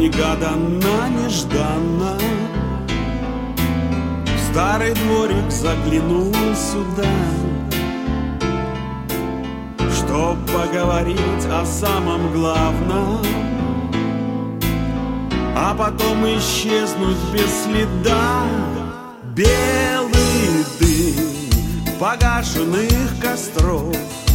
негаданно-нежданно в старый дворик заглянул сюда, чтоб поговорить о самом главном, а потом исчезнуть без следа. Белый дым погашенных костров,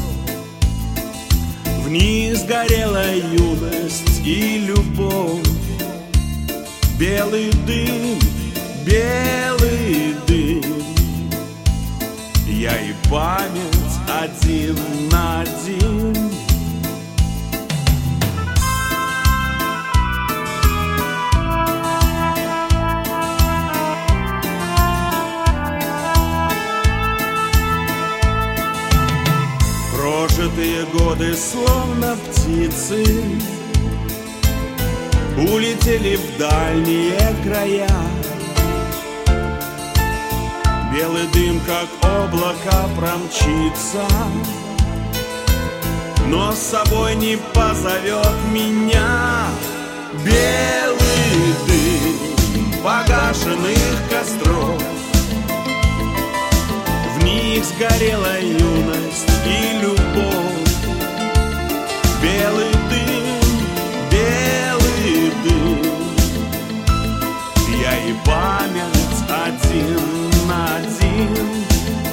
в них сгорела юность и любовь. Белый дым, я и память один на один. Прожитые годы, словно птицы, улетели в дальние края. Белый дым, как облако, промчится, но с собой не позовет меня. Белый дым погашенных костров, в них сгорела юность и любовь. Белый дым, я и память один на один.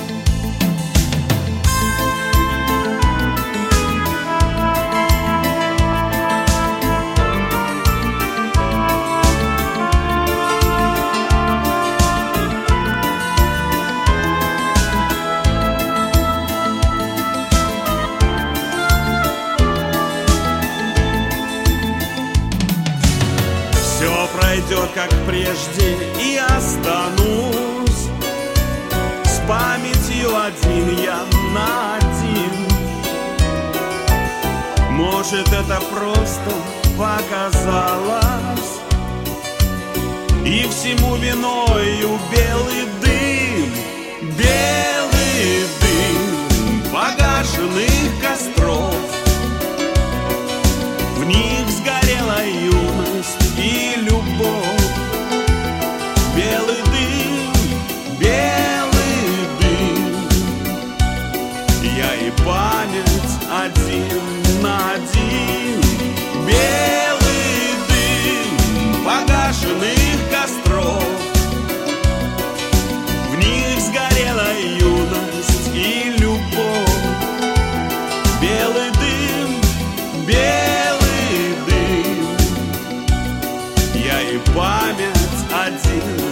Все пройдет, как прежде, и останусь с памятью один я на один. Может, это просто показалось, и всему виною белый дым погашенных костров. В них сгорела юность и любовь. Белый дым, я и память один на один. Белый дым погашенных костров, в них сгорела юность и любовь. Белый дым, я и память один